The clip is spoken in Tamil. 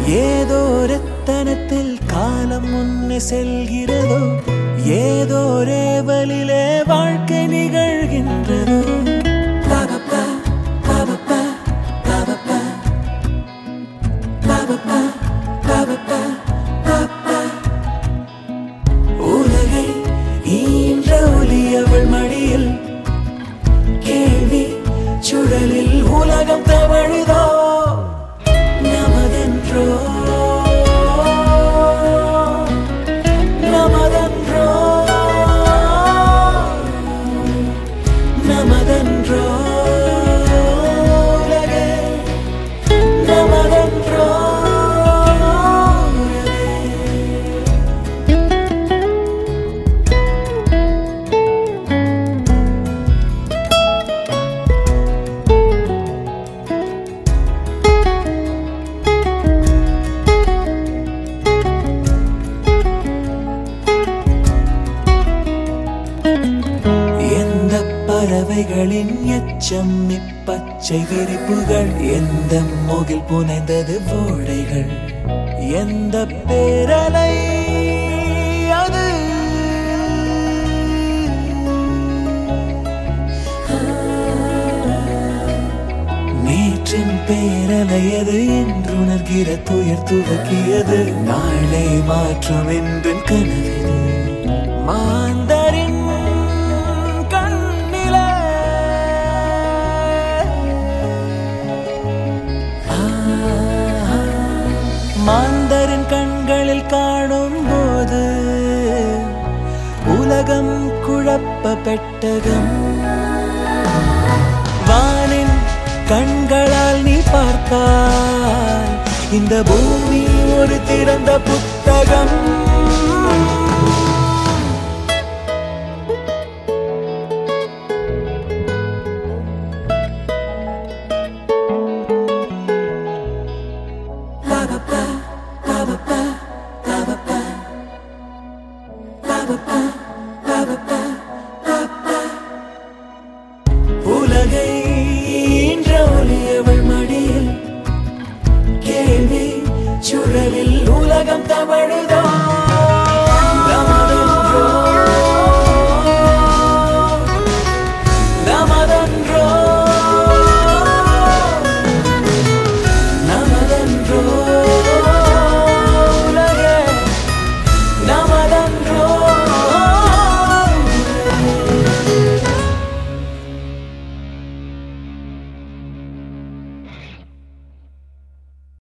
ஏதோ ரத்தனத்தில் காலம் முன்னே செல்கிறதோ, ஏதோ ரேவலிலே வாழ்க்கை நிகழ்கின்றதோ. பாபப்பா பாபப்பா பாபப்பா பாபப்பா பாபப்பா பாப்பா. உலகை ஈன்ற ஒலி அவள் மடியில், கேள்வி சுழலில் உலகம் தவழுதோ. நமதென்றோ நமதென்றோ நமதென்றோ உலகே, நமதென்றோ பறவைகளின் எச்சம் இப்பச்சை விரிப்புகள், எந்த முகில் புனைந்தது ஓடைகள், எந்த பேரலை அது. நேற்றின் பேரலையது என்றுணர்கிற துயர் துவக்கியது, நாளை மாற்றம் என்றும் கனவிது. மாந்தரின் மாந்தரின் கண்களில் காணும் போது உலகம் குழப்ப பெட்டகம். வானின் கண்களால் நீ பார்த்தால் இந்த பூமி ஒரு திறந்த புத்தகம். உலகை ஈன்ற ஒலி அவள் மடியில், கேள்வி சுழலில் உலகம் தவழுதோ.